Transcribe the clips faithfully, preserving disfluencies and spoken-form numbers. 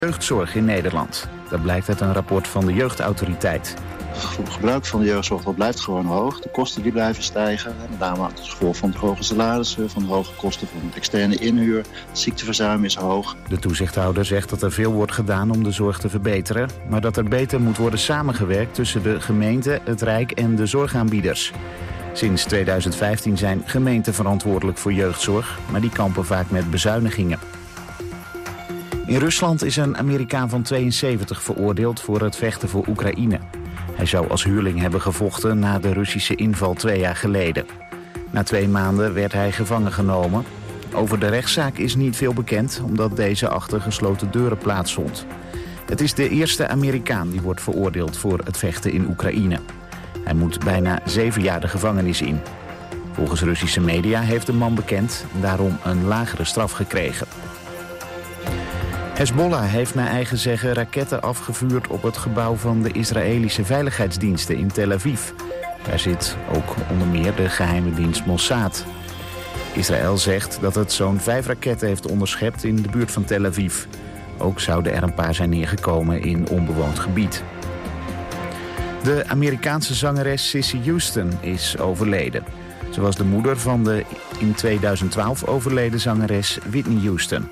jeugdzorg in Nederland. Dat blijkt uit een rapport van de Jeugdautoriteit. Het gebruik van de jeugdzorg dat blijft gewoon hoog. De kosten die blijven stijgen. Met name als gevolg van de hoge salarissen, van de hoge kosten van externe inhuur. Het ziekteverzuim is hoog. De toezichthouder zegt dat er veel wordt gedaan om de zorg te verbeteren, maar dat er beter moet worden samengewerkt tussen de gemeente, het Rijk en de zorgaanbieders. Sinds tweeduizend vijftien zijn gemeenten verantwoordelijk voor jeugdzorg, maar die kampen vaak met bezuinigingen. In Rusland is een Amerikaan van tweeënzeventig veroordeeld voor het vechten voor Oekraïne. Hij zou als huurling hebben gevochten na de Russische inval twee jaar geleden. Na twee maanden werd hij gevangen genomen. Over de rechtszaak is niet veel bekend, omdat deze achter gesloten deuren plaatsvond. Het is de eerste Amerikaan die wordt veroordeeld voor het vechten in Oekraïne. Hij moet bijna zeven jaar de gevangenis in. Volgens Russische media heeft de man bekend daarom een lagere straf gekregen. Hezbollah heeft naar eigen zeggen raketten afgevuurd op het gebouw van de Israëlische veiligheidsdiensten in Tel Aviv. Daar zit ook onder meer de geheime dienst Mossad. Israël zegt dat het zo'n vijf raketten heeft onderschept in de buurt van Tel Aviv. Ook zouden er een paar zijn neergekomen in onbewoond gebied. De Amerikaanse zangeres Cissy Houston is overleden. Ze was de moeder van de in tweeduizend twaalf overleden zangeres Whitney Houston.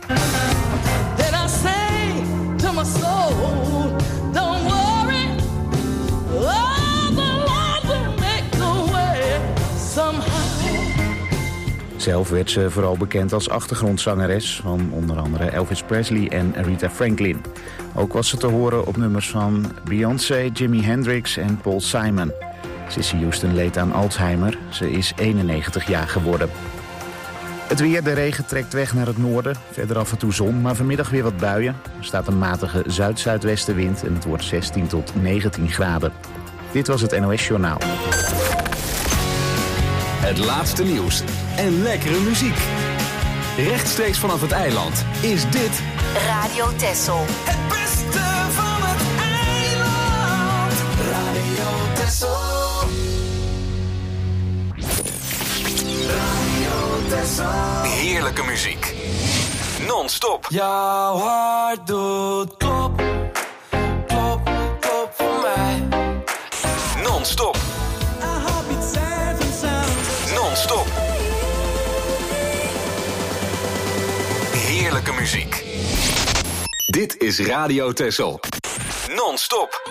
Zelf werd ze vooral bekend als achtergrondzangeres van onder andere Elvis Presley en Aretha Franklin. Ook was ze te horen op nummers van Beyoncé, Jimi Hendrix en Paul Simon. Cissy Houston leed aan Alzheimer. Ze is eenennegentig jaar geworden. Het weer, de regen trekt weg naar het noorden. Verder af en toe zon, maar vanmiddag weer wat buien. Er staat een matige zuid-zuidwestenwind en het wordt zestien tot negentien graden. Dit was het N O S Journaal. Het laatste nieuws en lekkere muziek. Rechtstreeks vanaf het eiland is dit Radio Texel. Het beste van het eiland. Radio Texel. Radio Texel. Heerlijke muziek. Non-stop. Jouw hart doet klop, klop, klop voor mij. Non-stop. Non-stop. Heerlijke muziek. Dit is Radio Texel. Non-stop.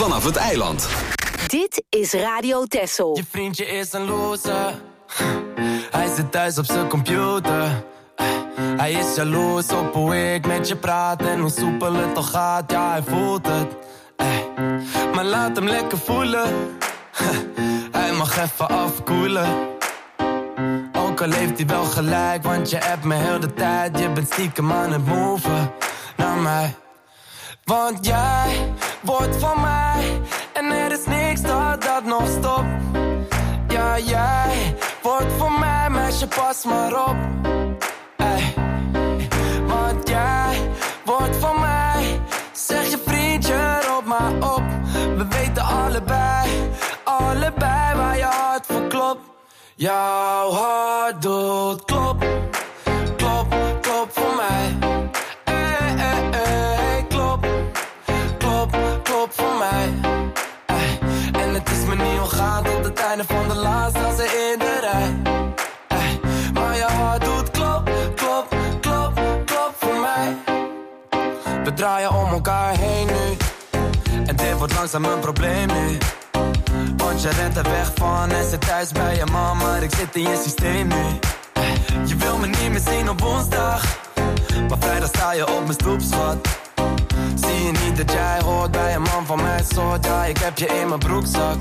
vanaf het eiland. Dit is Radio Texel. Je vriendje is een loser. Hij zit thuis op zijn computer. Hij is jaloers op hoe ik met je praat en hoe soepel het toch gaat. Ja, hij voelt het. Maar laat hem lekker voelen. Hij mag even afkoelen. Ook al heeft hij wel gelijk, want je hebt me heel de tijd. Je bent stiekem aan het moven naar mij. Want jij wordt van mij en er is niks dat dat nog stopt. Ja, jij wordt van mij, meisje, pas maar op. Ey. Want jij wordt van mij, zeg je vriendje, roep maar op. We weten allebei, allebei waar je hart voor klopt. Jouw hart doet klop, klop, klop voor mij. Ey, ey, ey, klop, klop, klop voor mij. Ey. En het is me niet ontgaan tot het einde van de laatste als in de rij. Ey. Maar je hart doet klop, klop, klop, klop voor mij. We draaien om elkaar heen nu. En dit wordt langzaam een probleem nu. Want je rent er weg van en zit thuis bij je man, maar ik zit in je systeem nu. Je wil me niet meer zien op woensdag, maar vrijdag sta je op mijn stoep, schat. Zie je niet dat jij hoort bij een man van mijn soort? Ja, ik heb je in mijn broekzak.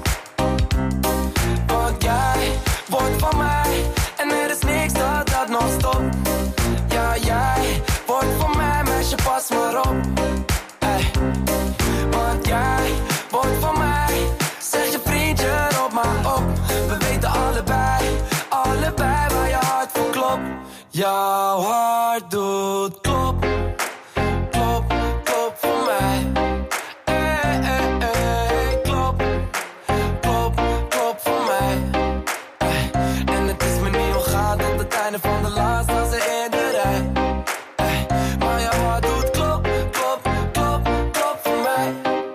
Want jij wordt van mij en er is niks dat dat nog stopt. Ja, jij wordt van mij, meisje, pas maar op. Ey. Want jij wordt van mij, zeg je vriendje, roep maar op. We weten allebei, allebei waar je hart voor klopt. Jouw hart doet klop, klop, klop voor mij. Ey, ey, ey, klop, klop, klop voor mij. Ey. En het is me niet ontgaan tot het einde van de laatste als in de rij. Ey. Maar jouw hart doet klop, klop, klop, klop voor mij.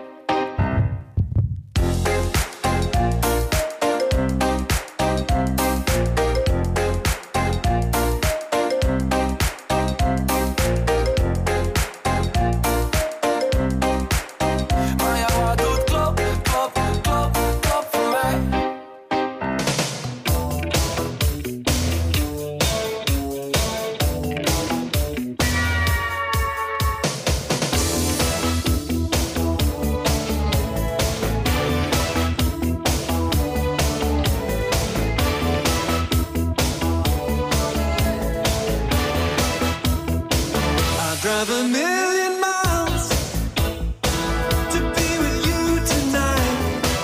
Drive a million miles to be with you tonight.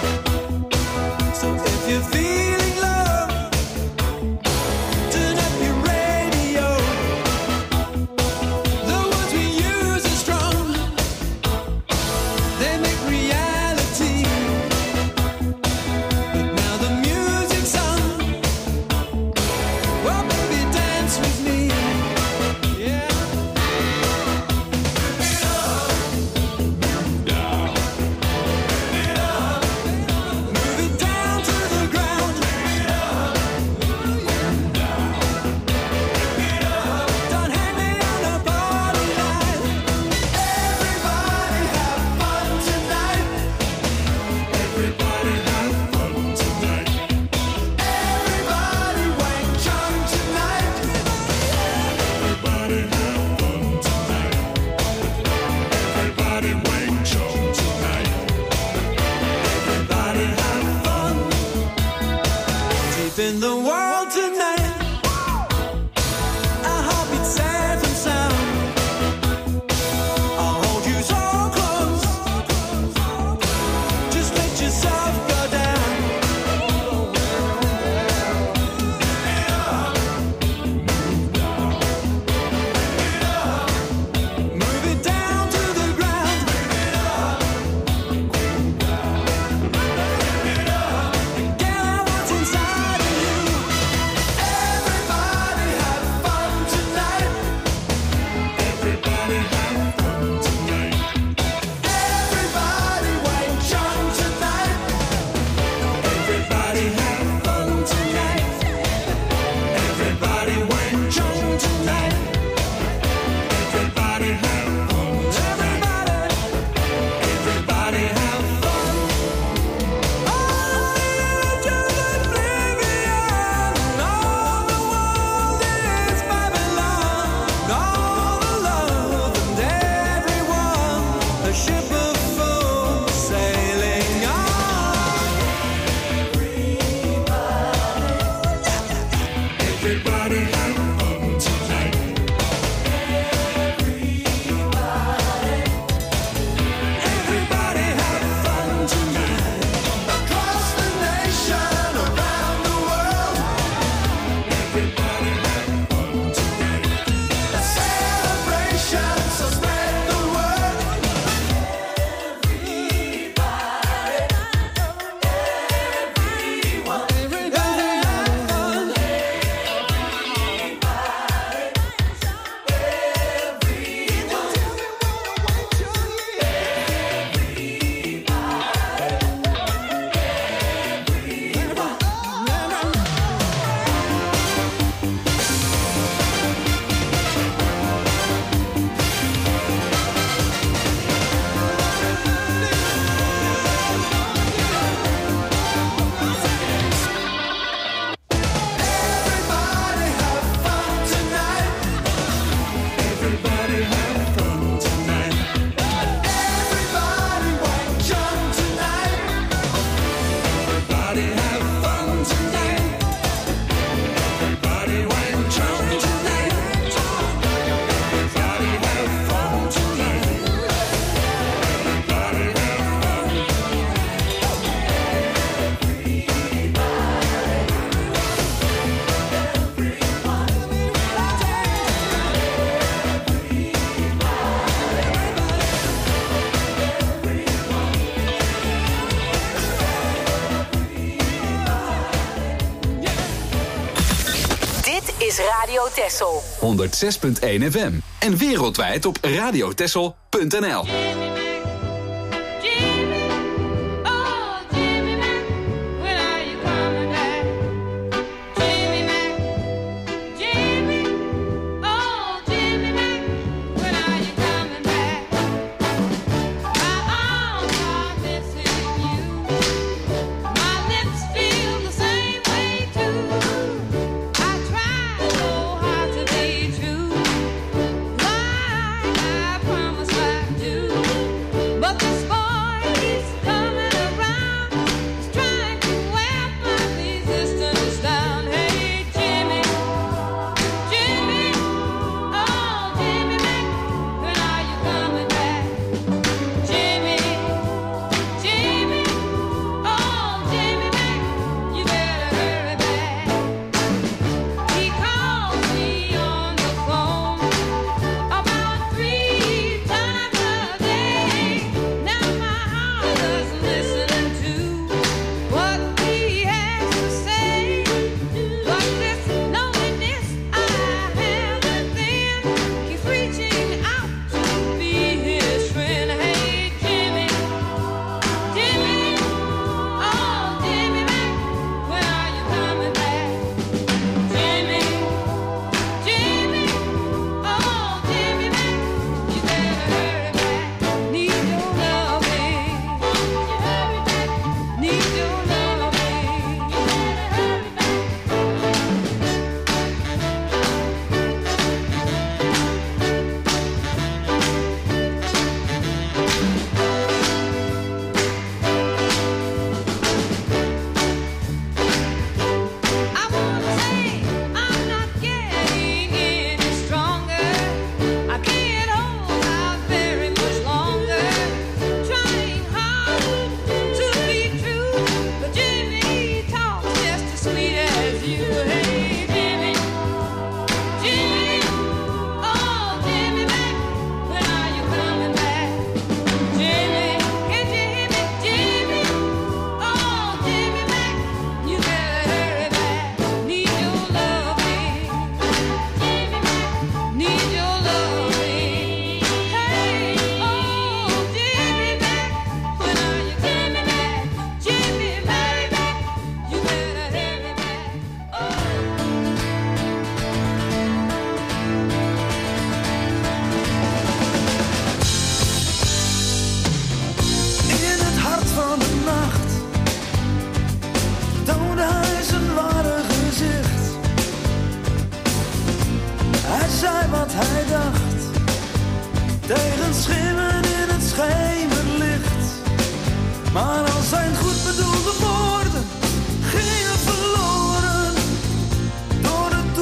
So if you're feeling love, turn up your radio. The words we use are strong, they make reality. But now the music's on, well baby dance with me. Yeah. Everybody have fun tonight. Everybody have fun tonight. Across the nation, around the world. Everybody have fun tonight. A celebration, so spread the word. Everybody, everyone, everybody have fun. Everybody have fun tonight. Everybody have fun tonight. Everybody white jump tonight. Everybody have fun tonight. Everybody white jump tonight. Everybody have fun tonight. Everybody have fun. Dit is Radio Texel. honderdzes punt één F M. En wereldwijd op radiotessel punt n l. Jimmy, oh Jimmy Mac, when are you coming back? Jimmy Mac, Jimmy, oh Jimmy Mac, when are you coming back? My arms are missing you. My lips feel the same way too. I try so hard to be true, like I promised I'd do. But this boy keeps coming around, he's trying to wear my resistance down. Hey Jimmy, Jimmy, oh Jimmy Mac, when are you coming back? Jimmy, Jimmy, oh Jimmy Mac, you better hurry back. He calls me on the phone about three times a day. Now my heart is listening to what he has to say. But this loneliness I have within keeps reaching out to be his friend. Hey Jimmy, Jimmy, oh Jimmy Mac, when are you coming back? Jimmy, Jimmy, oh Jimmy Mac, you better hurry back. Need your loving, need your loving. You better hurry back. I wanna say I'm not getting any stronger. I can't hold out very much longer. Trying hard to be true, but Jimmy talks just as sweet as you. Hey Jimmy, Jimmy, oh Jimmy Mac, when are you coming back? Jimmy, hey Jimmy, Jimmy, oh Jimmy Mac, you better hurry back. Need your loving, Jimmy Mac, need your loving. Hey, oh Jimmy Mac, when are you Jimmy Mac, Jimmy Mac, you better hurry back. In het hart van de nacht toonde hij zijn ware gezicht. Hij zei wat hij dacht, tegen schimmen in het schemerlicht. Maar al zijn goed bedoelde woorden gingen verloren door de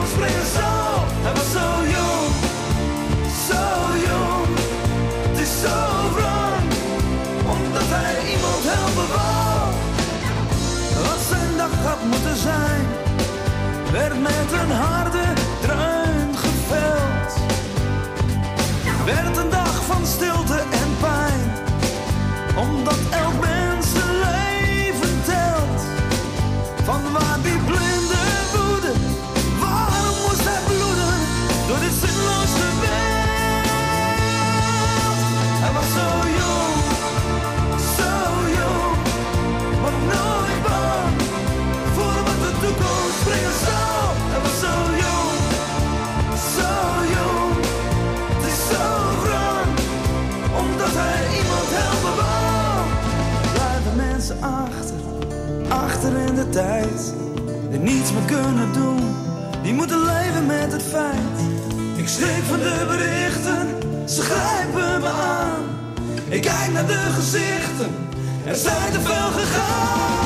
toekomst brengen zal. Hij was zo jong, zo jong. Het is zo wrang, omdat hij iemand helpen wou. Wat zijn dag had moeten zijn, werd met een harde dreun geveld. Werd een dag van stilte en pijn, omdat elk mens zijn leven telt. Van waar die blinde woede, waarom moest hij bloeden door dit zinloze wereld? Hij was zo jong, zo jong, maar nooit bang voor wat de toekomst brengen zal. Hij was zo jong, zo jong, het is zo wrang, omdat hij iemand helpen wou. Blijven mensen achter, achter in de tijd, die niets meer kunnen doen, die moeten leven met het feit. Ik schrik van de berichten, ze grijpen me aan. Ik kijk naar de gezichten, er zijn te veel gegaan.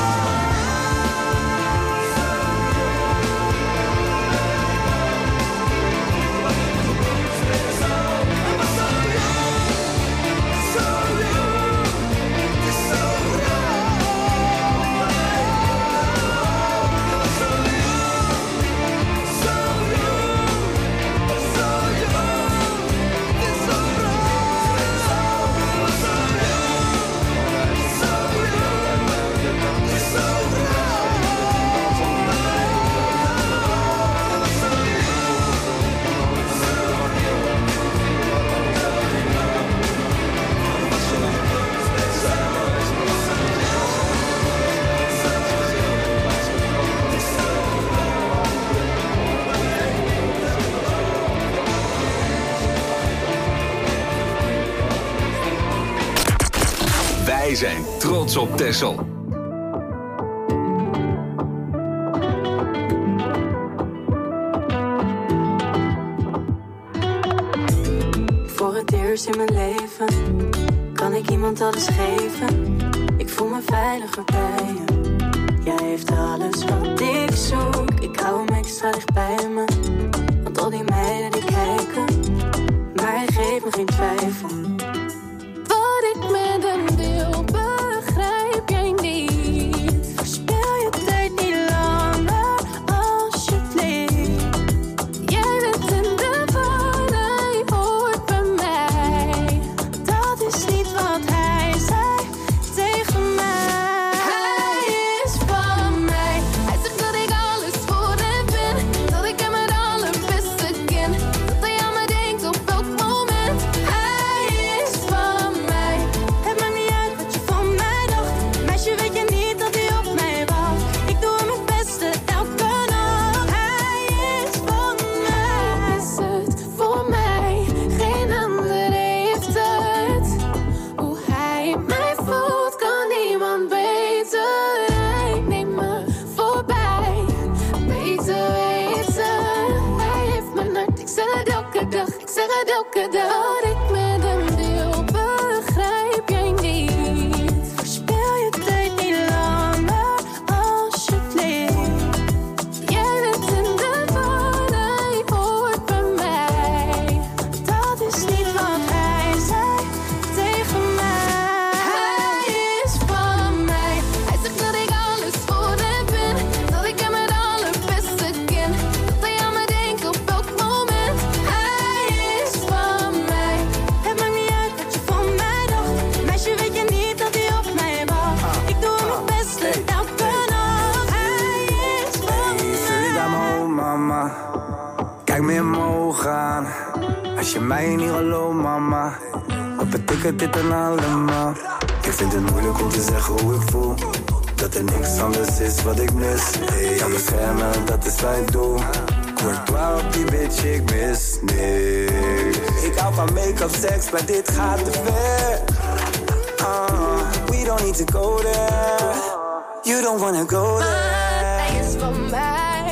Wij zijn trots op Texel. Voor het eerst in mijn leven kan ik iemand alles geven. Ik voel me veiliger bij je. Jij heeft alles wat ik zoek. Ik hou hem extra dicht bij me. Want al die meiden die kijken, maar hij geeft me geen twijfel. Wat ik met hem wil, begrijp jij niet. Verspil je tijd niet langer, alsjeblieft. Jij bent in de war, hij hoort bij mij. Dat is niet wat hij zei tegen mij. Hij is van mij. Hij zegt dat ik alles voor hem ben. Dat ik hem het allerbeste ken. Dat hij aan me denkt op elk moment. Hij is van mij. Het maakt niet uit wat je van mij dacht. Meisje, weet je niet dat hij op mij wacht. Ik doe hem het beste elke nacht. Hij is van mij. Is het voor mij? Geen ander heeft het. Hoe hij mij voelt kan niemand beter. Hij neemt me voorbij. Beter weten. Hij heeft mijn hart. Ik zeg het elke dag. Ik zeg het elke dag. Wat ik met hem wil, begrijp jij niet. Verspil je tijd niet langer, alsjeblieft. Jij bent in de war, hij hoort bij mij. Dat is niet wat hij zei tegen mij. Hij is van mij. Hij zegt dat ik alles voor hem ben. Dat ik hem het allerbeste ken. Dat hij aan me denkt op elk moment. Hij is van mij. Het maakt niet uit wat je van mij dacht. Meisje, weet je niet dat hij op mij wacht. Ik doe hem het beste elke nacht. Hij is van Zul je daar maar om, mama? Kijk me in mijn ogen aan. Als je mij niet gelooft, mama, wat betekent dit dan allemaal? Ik vind het moeilijk om te zeggen hoe ik voel. Dat er niks anders is wat ik mis. Hey, kan beschermen, dat is wat ik doe. Courtois op die bitch, ik mis niks. Ik hou van make-up, seks, maar dit gaat te ver. Uh, we don't need to go there. You don't wanna go there. Hij is van mij.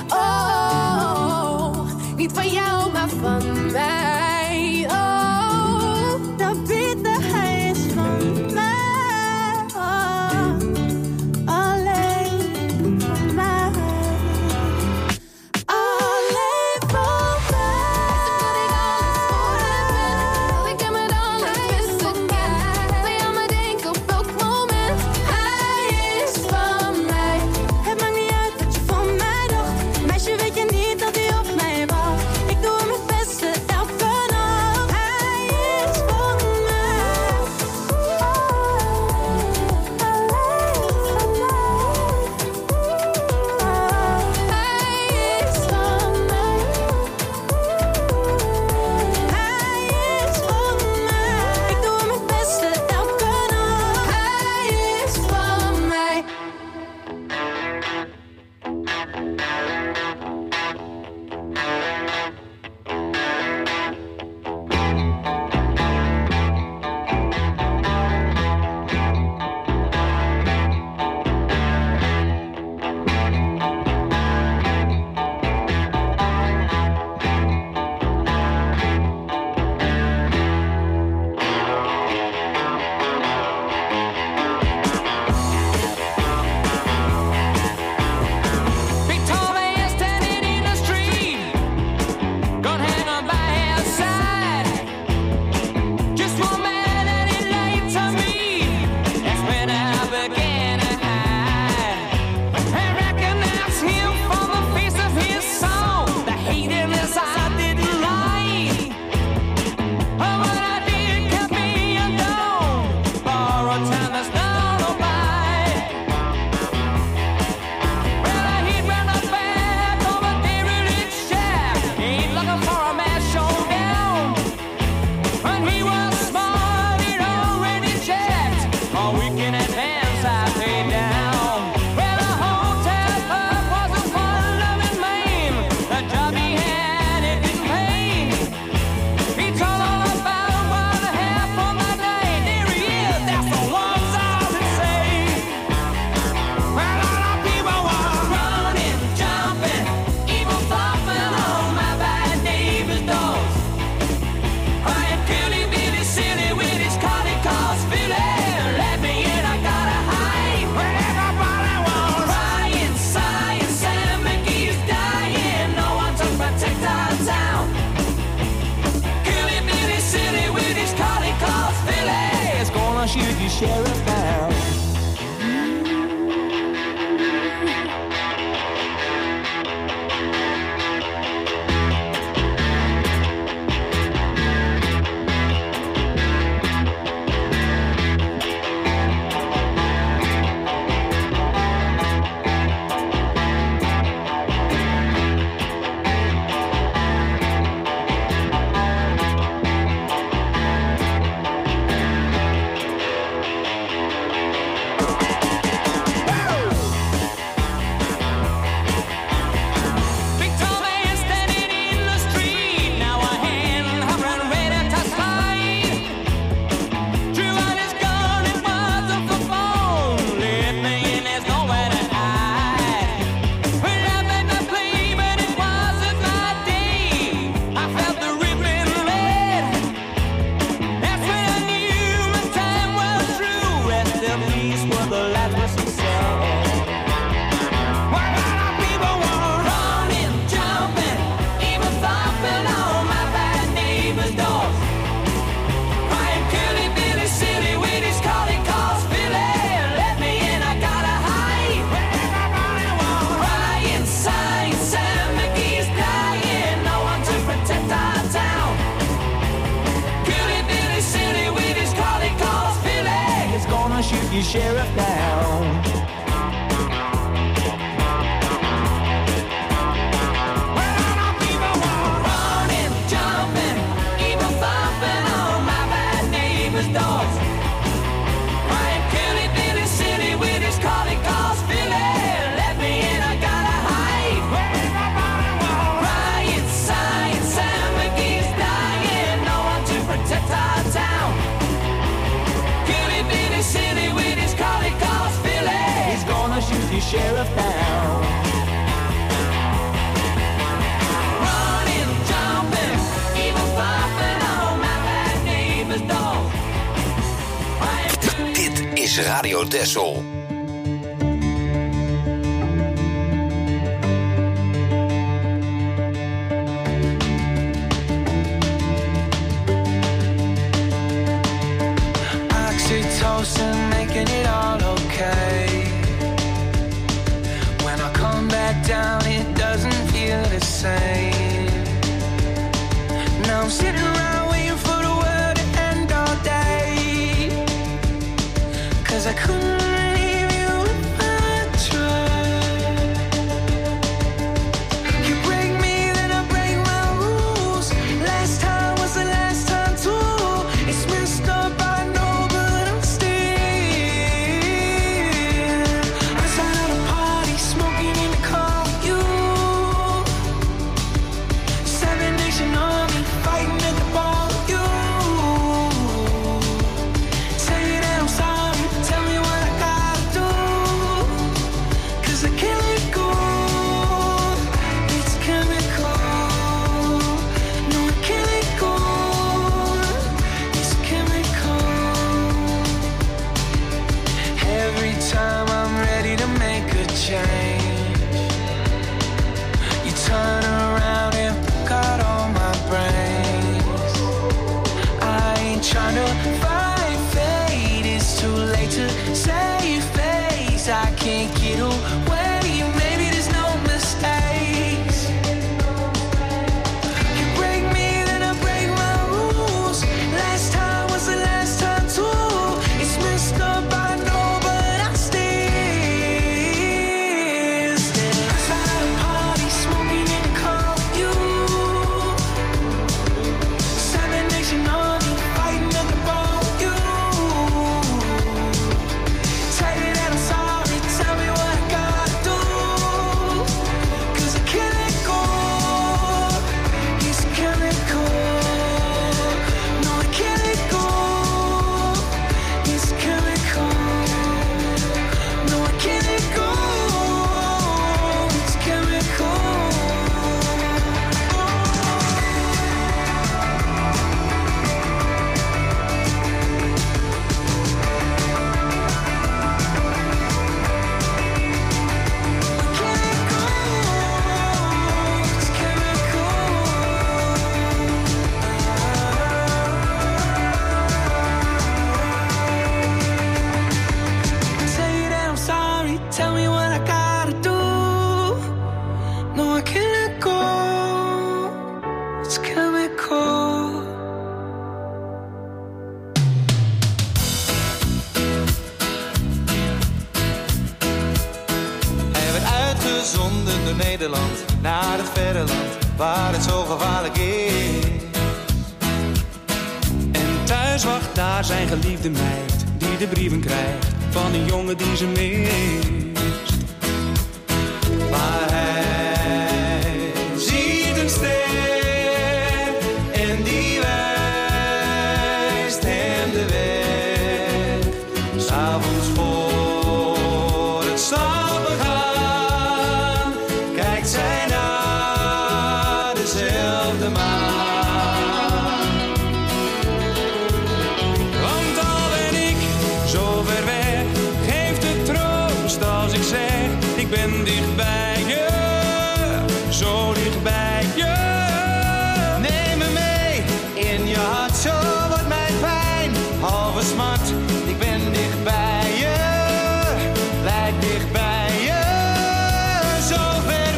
Oh, niet van jou, maar van mij. Oh, dat bieden, hij is van mij. Oh, alleen van mij. Alleen a week in advance I paid down. Well, the hotel pub wasn't for loving Maine. The job he had, it didn't pay. He told all about what I had for my day. There he is, that's the ones I would say. Well, all the people were running, jumping, evil thumping on my bad neighbor's doors. Crying, killing me this city with his collie calls Philly. Let me in, I gotta hide. Well, everybody was crying, sighing, Sam McGee's dying. No one to protect our town. Killing me this city with his collie calls Philly. It's gonna shoot the sheriff down. Big tall man standing in the street, now a hand hovering ready to slide. Drew out his gun and was up the phone. Let me in, there's nowhere to hide. Well, I made my plea, but it wasn't my day. I felt the ripping red. That's when I knew my time was through. Rest in peace were the last words he said. Well, a lot of people were running, jumping, even thumping on my bad neighbor's doors. Crying, killing Billy City with his calling calls Philly. Let me in, I gotta hide. Well, everybody was crying, sighing, Sam McGee's dying. No one to protect our town. Killing Billy City with his calling calls Philly. It's gonna shoot the sheriff down. Well, all the people were running, jumping, even thumping on my bad neighbor's doors. Crying, killing Billy City with his calling calls Philly. Let me in, I gotta hide. Well, everybody was crying, sighing, Sam McGee's dying. No one to protect our town. Killing Billy City with his calling calls Philly. He's gonna shoot the sheriff down. Running, jumping, even thumping on my bad neighbor's door. Dit is Radio Texel. Oxytocin making it all okay. When I come back down, it doesn't feel the same. Now I'm sitting around waiting for the world to end all day. Cause I couldn't leave you if I tried. You break me, then I break my rules. Last time was the last time too. It's messed up, I know, but I'm still outside of the party, smoking in the car with you. Seven Nation Army fighting at the bar with you. Say that I'm sorry, tell me what I gotta do. Cause I can't let go. It's chemical. No, I can't let go. It's chemical. Every time I'm ready to make a change, you turn around and pick out all my brains. I ain't trying to fight fate, it's too late to save face. I can't get away, maybe there's no mistakes. You break me, then I break my rules. Last time was the last time too. It's messed up, I know, but I still stay outside the party, smoking in the car with you. Seven Nation Army fighting at the bar with you. door Nederland, naar het verre land, waar het zo gevaarlijk is. En thuis wacht daar zijn geliefde meid, die de brieven krijgt van een jongen die ze mist. Maar hij ziet een ster en die wijst hem de weg. 'S Avonds voor het slapen gaan, kijkt zij naar dezelfde maan. Want al ben ik zo ver weg, geeft het troost als ik zeg, ik ben dicht bij je, zo dicht bij je. Neem me mee in je hart, zo wordt mijn pijn halve smart. Ik ben dicht bij je, blijf dicht bij je, zo ver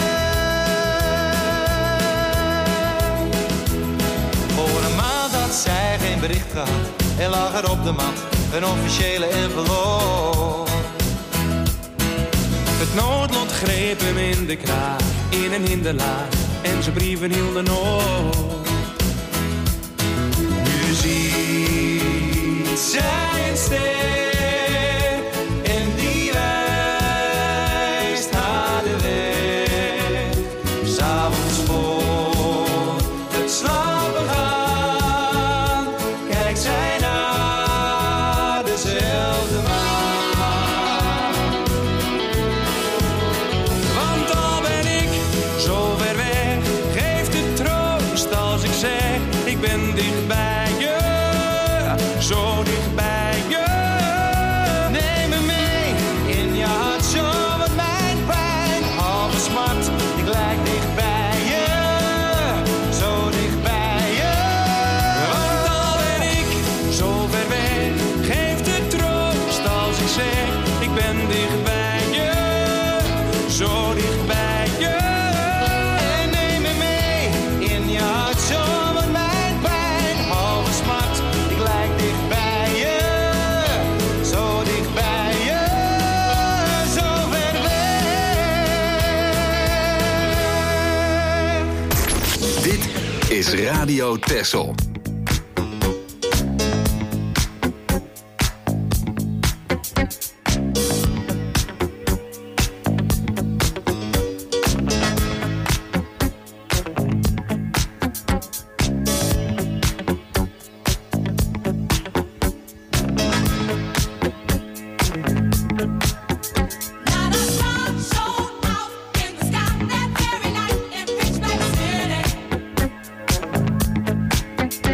weg. Voor een maand had zij geen bericht gehad en lag er op de mat een officiële envelop. Het noodlot greep hem in de kraag, in een hinderlaag, en zijn brieven hielden op. Nu ziet zij een ster en die wijst haar de weg. 'S Avonds voor het slapen gaan, kijkt zij naar dezelfde maan. Want al ben ik zo ver weg, geeft het troost als ik zeg, ik ben dicht bij je, zo dicht bij je. Neem me mee in je hart, zo wordt mijn pijn halve smart. Ik lijk dicht bij je, zo dicht bij je. Want al ben ik zo ver weg, geeft het troost als ik zeg, ik ben dicht bij je, zo dicht bij je. En neem me mee in je hart, zo wordt mijn pijn halve smart. Ik lijk dicht bij je, zo dicht bij je, zo ver weg. Dit is Radio Texel. Thank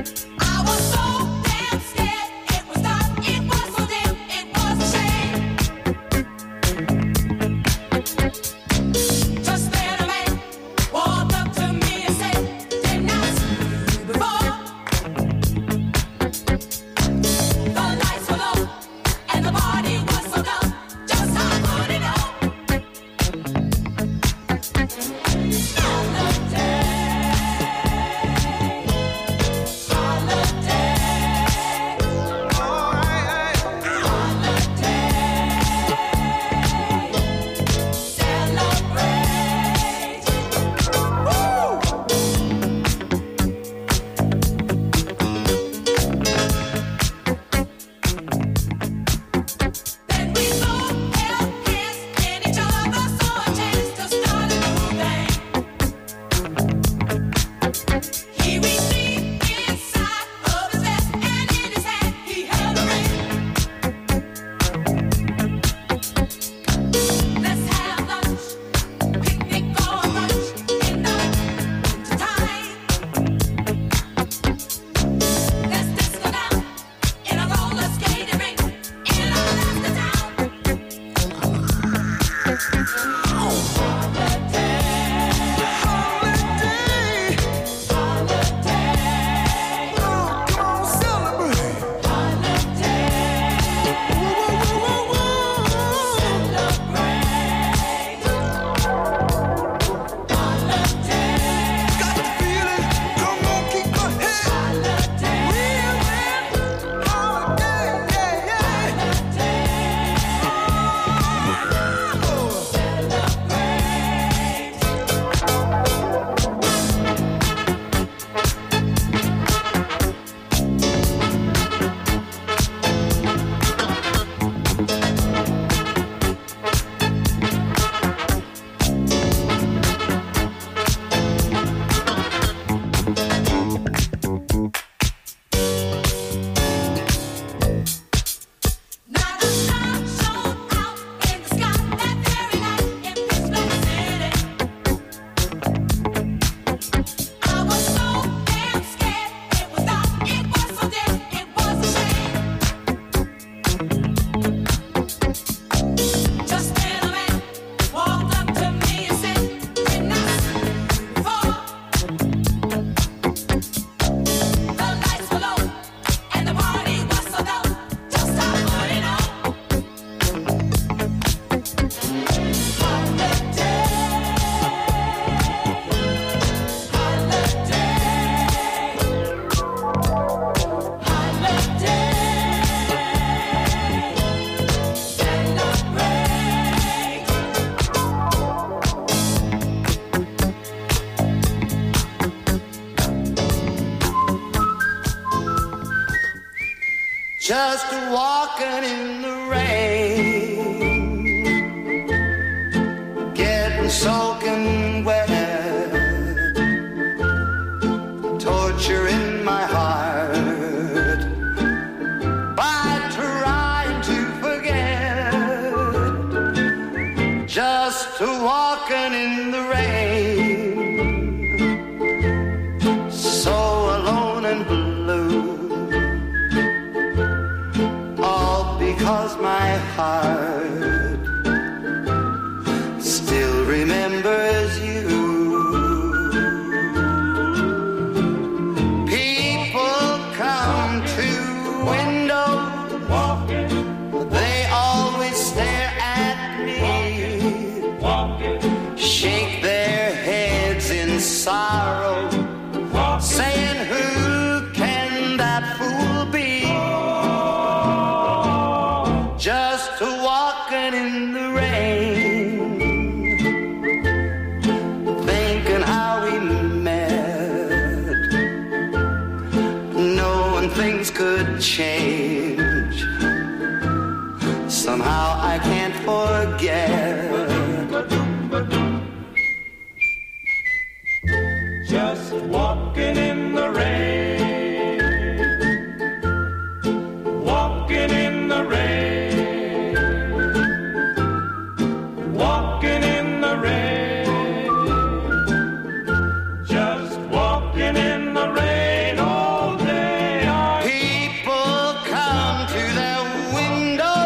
because my heart still remembers you. People come to window, they always stare at me, shake their heads in sorrow, saying who can that fool be? Just walking in the rain, thinking how we met, knowing things could change. Somehow I can't forget. Just walking in the rain, walking in the rain, walking in the rain, just walking in the rain all day. People come to their window,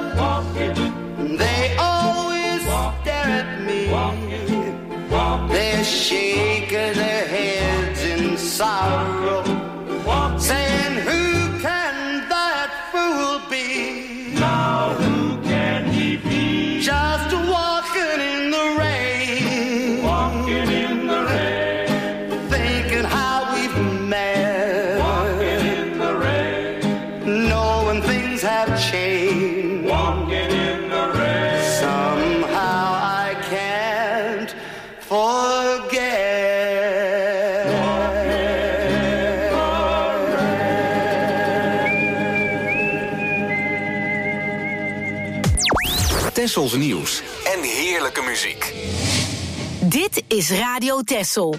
they always stare at me, they're shaking their heads in sorrow, saying who can that fool be? Now who can he be? Just walking in the rain, walking in the rain, thinking how we've met, walking in the rain, knowing things have changed, walking in the rain. Somehow I can't forget. Tessels nieuws en heerlijke muziek. Dit is Radio Tessel.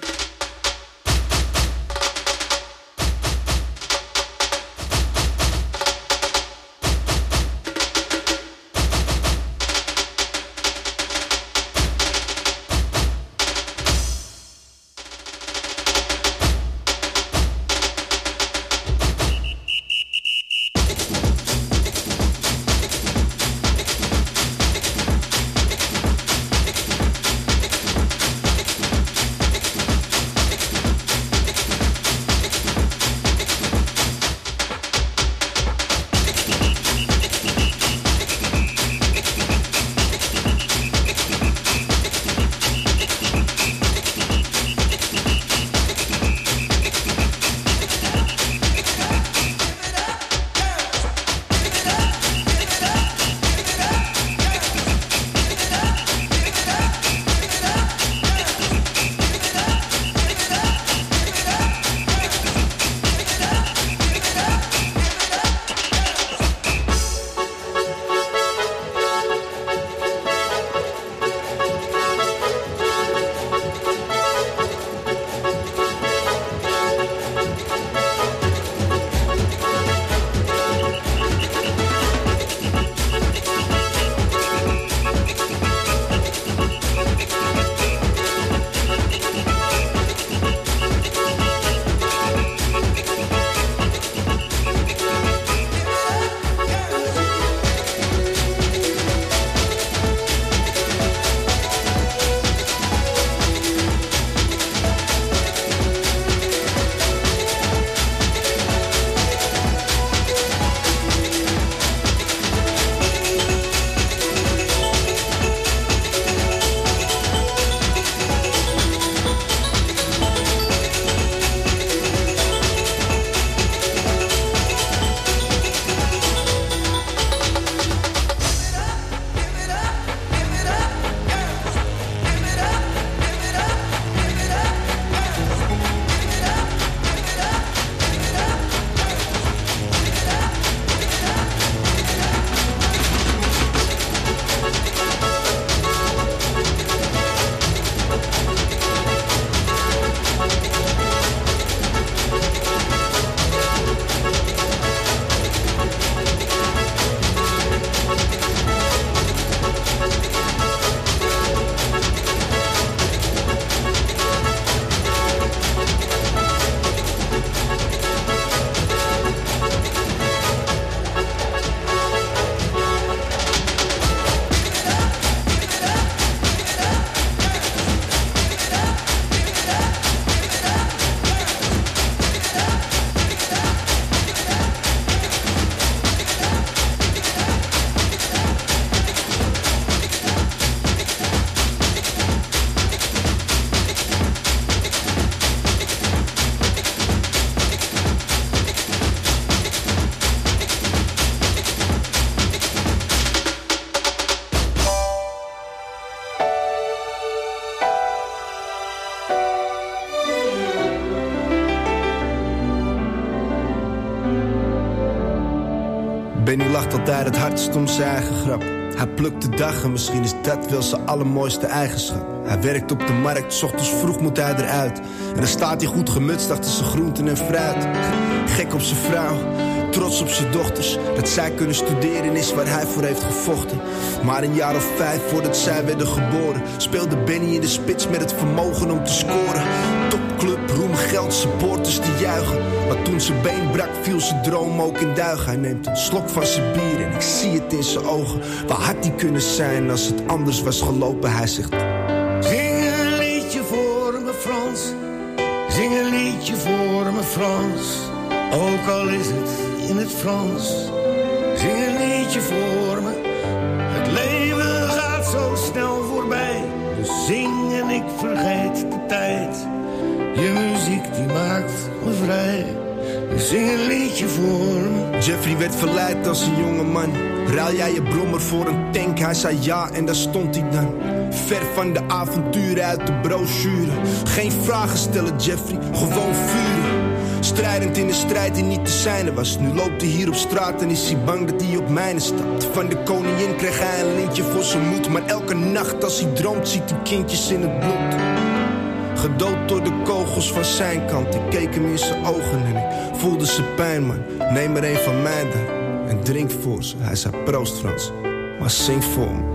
lacht altijd het hardst om zijn eigen grap. Hij plukt de dag en misschien is dat wel zijn allermooiste eigenschap. Hij werkt op de markt, 's ochtends vroeg moet hij eruit. En dan staat hij goed gemutst achter zijn groenten en fruit. Gek op zijn vrouw, trots op zijn dochters. Dat zij kunnen studeren is waar hij voor heeft gevochten. Maar een jaar of vijf voordat zij werden geboren speelde Benny in de spits met het vermogen om te scoren. Topclub, roem, geld, supporters die juichen. Maar toen zijn been brak viel zijn droom ook in duigen. Hij neemt een slok van zijn bier en ik zie het in zijn ogen. Waar had hij kunnen zijn als het anders was gelopen? Hij zegt: zing een liedje voor me Frans, zing een liedje voor me Frans. Ook al is het in het Frans, zing een liedje voor me. Het leven gaat zo snel voorbij, dus zing en ik vergeet de tijd. Je muziek die maakt me vrij, dus zing een liedje voor me. Jeffrey werd verleid als een jonge man. Ruil jij je brommer voor een tank? Hij zei ja en daar stond hij dan. Ver van de avonturen uit de brochure. Geen vragen stellen Jeffrey, gewoon vuren. Strijdend in een strijd die niet te zijne was. Nu loopt hij hier op straat en is hij bang dat hij op mijne stapt. Van de koningin kreeg hij een lintje voor zijn moed. Maar elke nacht als hij droomt ziet hij kindjes in het bloed. Gedood door de kogels van zijn kant. Ik keek hem in zijn ogen en ik voelde zijn pijn, man. Neem er een van mij dan en drink voor ze. Hij zei proost Frans, maar zing voor me.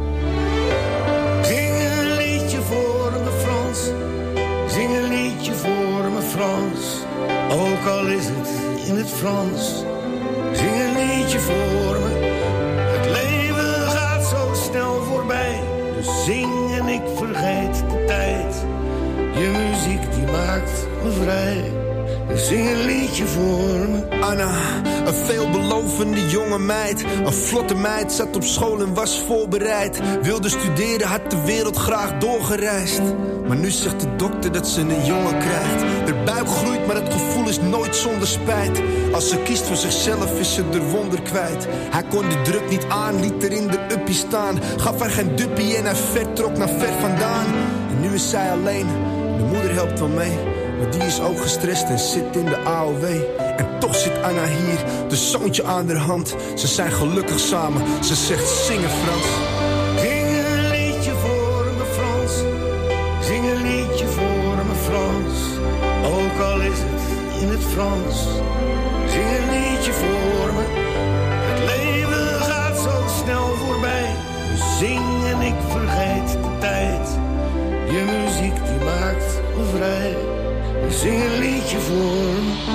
Zing een liedje voor me Frans, zing een liedje voor me Frans. Ook al is het in het Frans, zing een liedje voor me. Het leven gaat zo snel voorbij, dus zing en ik vergeet de tijd. Je muziek die maakt me vrij, dus zing een liedje voor me. Anna, een veelbelovende jonge meid. Een vlotte meid, zat op school en was voorbereid. Wilde studeren, had de wereld graag doorgereisd. Maar nu zegt de dokter dat ze een jongen krijgt. De buik groeit, maar het gevoel is nooit zonder spijt. Als ze kiest voor zichzelf is ze er wonder kwijt. Hij kon de druk niet aan, liet er in de uppie staan. Gaf haar geen duppie en hij vertrok naar ver vandaan. En nu is zij alleen, de moeder helpt wel mee. Maar die is ook gestrest en zit in de A O W. En toch zit Anna hier, de zoontje aan haar hand. Ze zijn gelukkig samen, ze zegt zingen Frans. Zing een liedje voor me Frans, zing een liedje voor me Frans. Ook al is het in het Frans, zing een liedje voor me. Het leven gaat zo snel voorbij, dus zing en ik vergeet de tijd. Je muziek die maakt me vrij, zing een liedje voor me.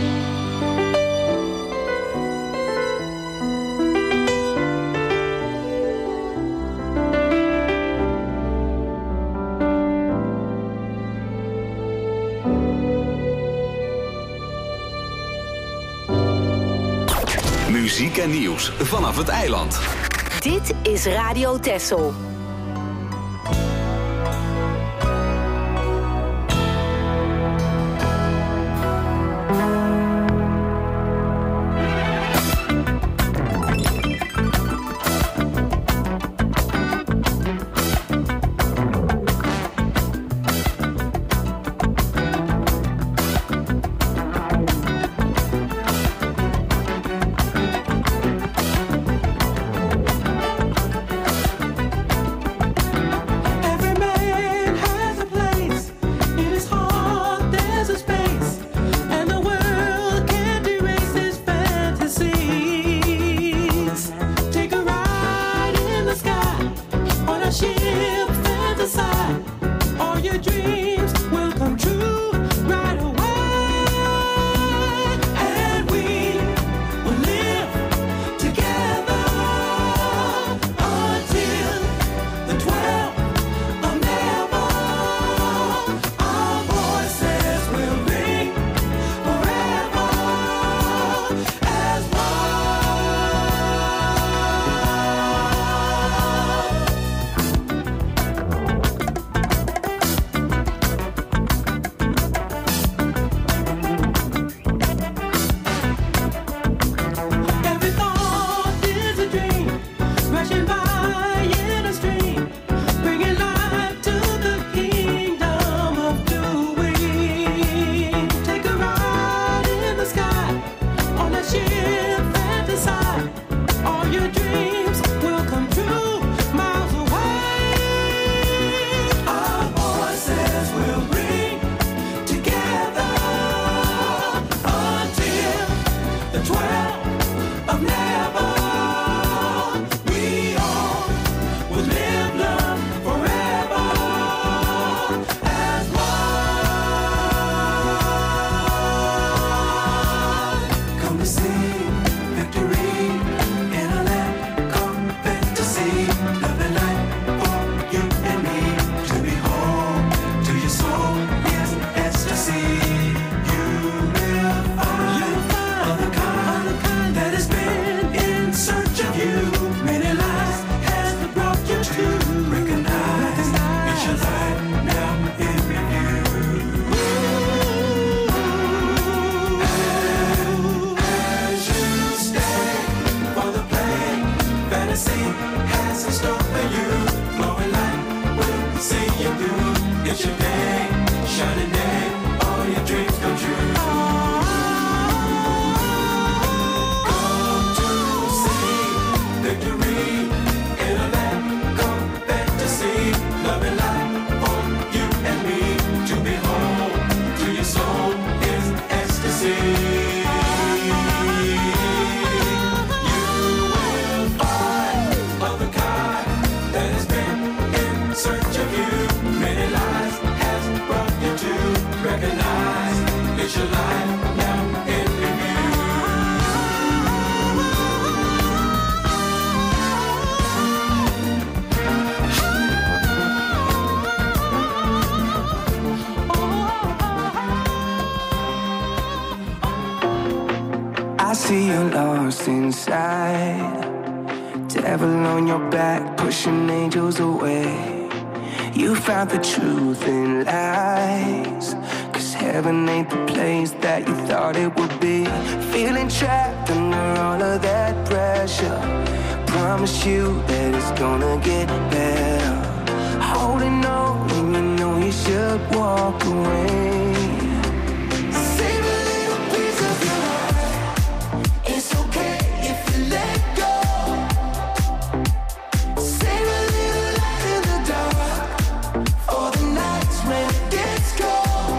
Muziek en nieuws vanaf het eiland. Dit is Radio Texel. dreams will come true miles away. Our voices will ring together until the twelve of never. We all will live, love forever as one. Come to see victory in a land called fantasy. Love and light for you and me to be home to your soul. Yes, ecstasy. You will find other kind that has been in search of you. Many lives has brought you to recognize it's your life now in review. As you stay for the play, fantasy has in store for you. Glowing light will see you through. It's your day, shining day, all your dreams come true. Come to see victory in a land called fantasy. Love and light for you and me to be home to your soul is ecstasy. You will find of the kind that has been in search of you. Many lives has brought you to recognize it's your life now in review. I see you lost inside. Devil on your back, pushing angels away. You found the truth in lies. Cause heaven ain't the place that you thought it would be. Feeling trapped under all of that pressure. Promise you that it's gonna get better. Holding on when you know you should walk away. Save a little piece of your heart. It's okay if you let go. Save a little light in the dark for the nights when it gets cold.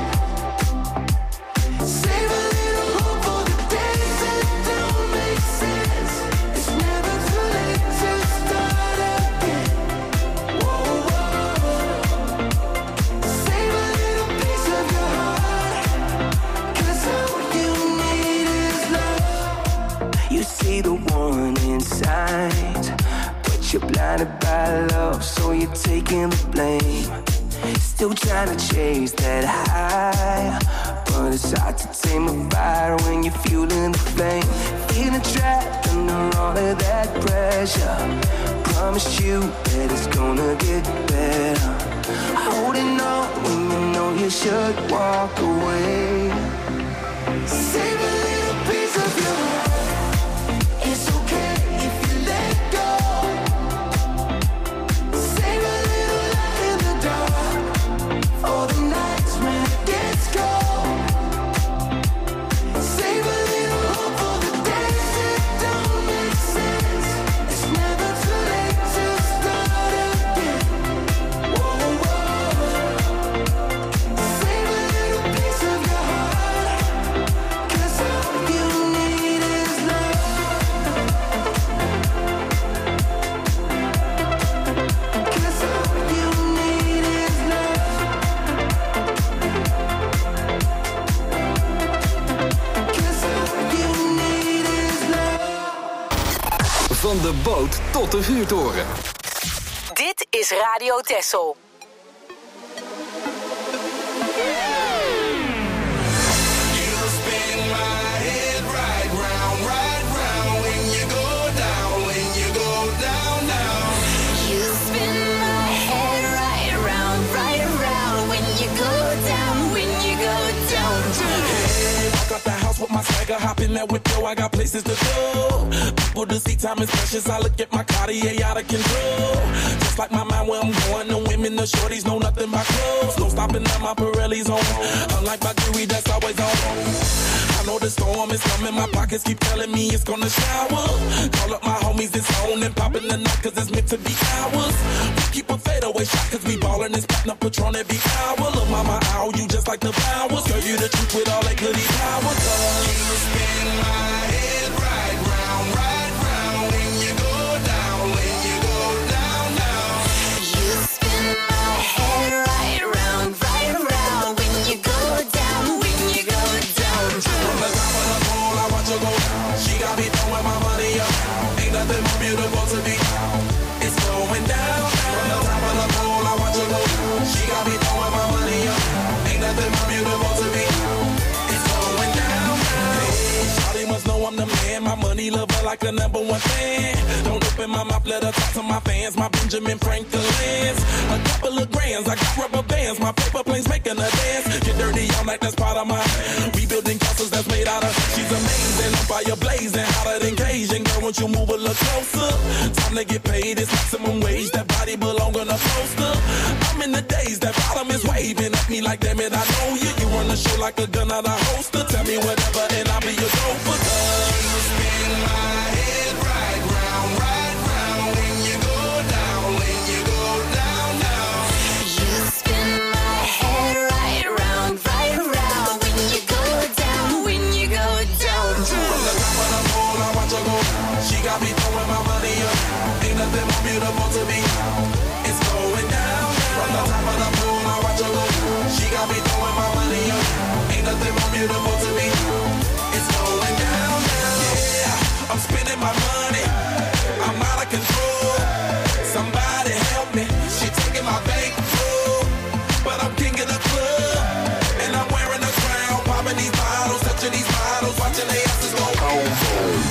Save a little hope for the days that don't make sense. It's never too late to start again. Whoa, whoa. Save a little piece of your heart, 'cause all you need is love. You see the one inside, but you're blinded by love, so you're taking the blame. Still trying to chase that high, but it's hard to tame a fire when you're fueling the flame. Feeling trapped under all of that pressure. Promise you that it's gonna get better. Holding on when you know you should walk away. Save a little piece of your heart. It's okay if you let go. Save a little light in the dark for the nights when it gets cold. Save a little hope for the days that don't make sense. It's never too late to start again. Whoa, whoa. Save a little piece of your heart, 'cause all you need is love. 'Cause all you need is love. 'Cause all you need is love. Van de boot tot de vuurtoren. Dit is Radio Texel. You spin my head right around, right around when you go down, when you go down, down. I got the house with my swagger, hop in that whip, yo, I got places to go. People to see, time is precious, I look at my Cartier out of control. Just just like my mind where I'm going. The women, the shorties know nothing but clothes. No stopping at my Pirelli's on. Unlike my jewelry that's always on. I know the storm is coming. My pockets keep telling me it's gonna shower. Call up my homies, it's on and popping the night cause it's meant to be ours. We keep a fadeaway shot cause we ballin' and spittin' up Patron every hour. Look mama, ow, you just like the flowers. Girl, you the truth with all that goody powers. You spin my head right round, right round. When you go down, when you go down, down. You spin my head right round, right round. When you go down, when you go down. From the top of the pole, I watch her go down. She got me throwing my money up. Ain't nothing more beautiful to be. It's going down. From the top of the pole, I watch her go down. She got me throwing my money up. Ain't nothing more beautiful to be. It's going down. Hey, Shawty must know I'm the man. My money lover like a number one fan. Don't open my mouth, let her talk to my fans. My Benjamin Franklin's. A couple of grands, I got rubber bands. My paper planes making a dance. Get dirty all night, that's part of my rebuilding castles that's made out of. She's amazing, on fire blazing, hotter than Cajun. Girl, won't you move a little closer? Time to get paid, it's maximum wage. That body belong on a poster. I'm in the days, that bottom is waving at me like, damn it, I know you. You run the show like a gun out of holster. Tell me whatever and I'll be your gopher. You spin my head right round, right round. When you go down, when you go down, down. You spin my head right round, right round. When you go down, when you go down. From the top of the pole, I watch her go down. She got me throwing my money up. Ain't nothing more beautiful to be. It's going down. From the top of the pole, I watch her go down. She got me throwing my money up. Ain't nothing more beautiful to be. It's going down, down. Yeah, I'm spending my money. I'm out of control. Somebody help me. She taking my bankroll, but I'm king of the club, and I'm wearing a crown. Popping these bottles, touching these bottles, watching they asses go boom.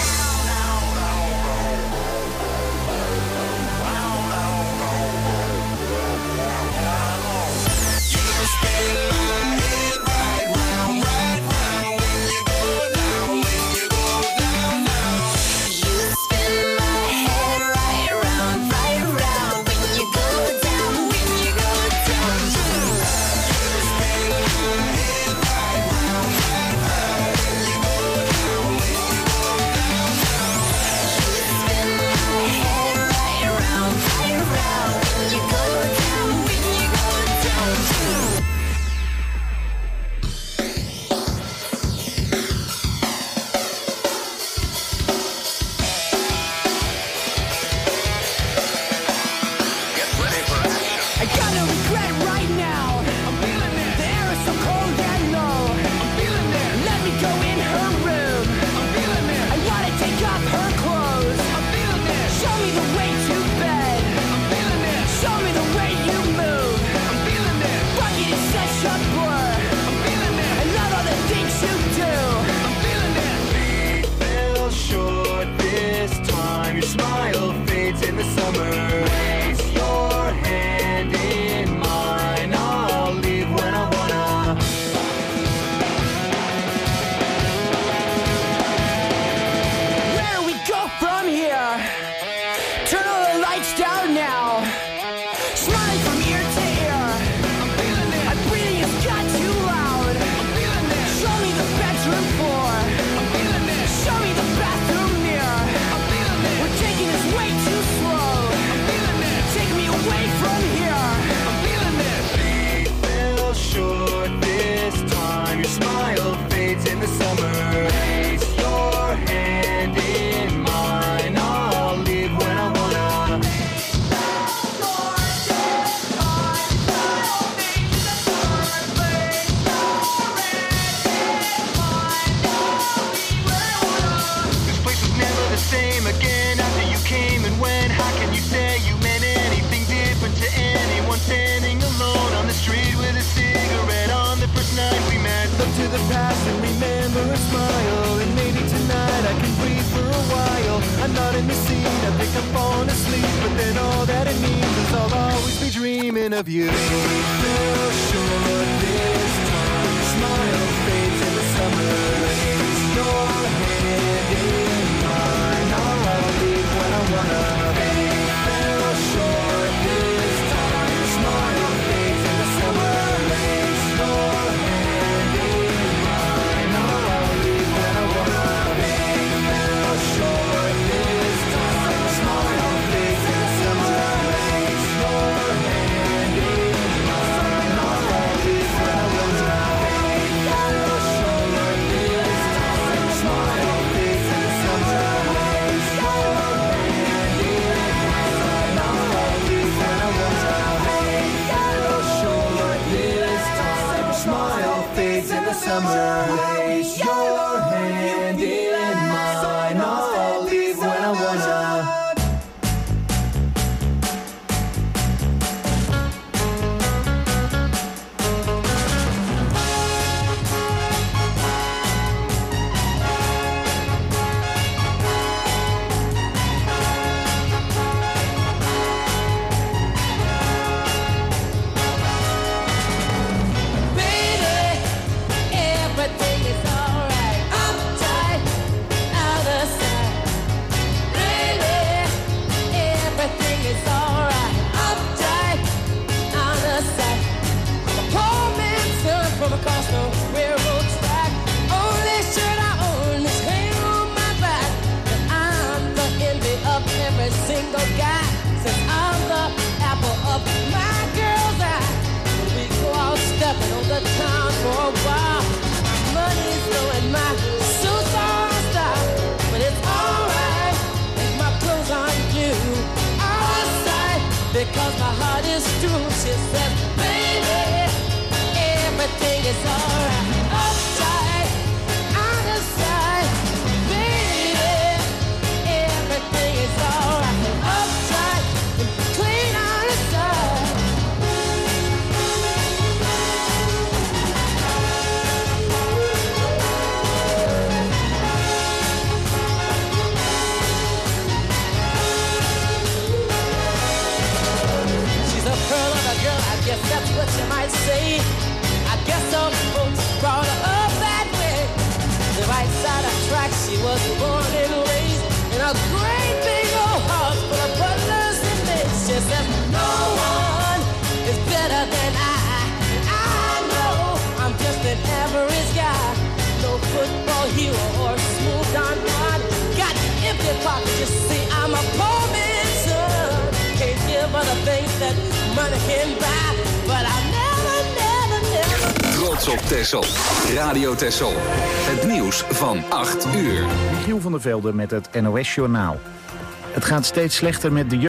I'm not in the scene, I think I'm falling asleep, but then all that it means is I'll always be dreaming of you. Feel sure this time, smile fades in the summer. Place your hand in mine, I'll leave when I wanna. Feel sure this summer. Place your hand in mine. I'll leave when I wanna. Across the railroad track, only shirt I own is hanging on my back. And I'm the envy of every single guy, since I'm the apple of my girl's eye. We go out stepping on the town for a while. My money's low and my suits are on style, but it's alright if my clothes aren't new. Outside, because my heart is true. She says, baby, everything is alright. Upside, on the side, baby, everything is alright. Upside, clean on the side. She's a pearl of a girl, I guess that's what you might say. I guess some folks brought her up that way. The right side of track, she was born and raised in a great big old house full of butlers and maids. She says, no one is better than I. I know I'm just an average guy. No football hero or smooth Don Juan. Got empty pockets, you see, I'm a poor man's son. Can't give her the things that money can buy, but I'll never, never, never. Trots op Texel. Radio Texel. Het nieuws van acht uur. Michiel van der Velde met het N O S Journaal. Het gaat steeds slechter met de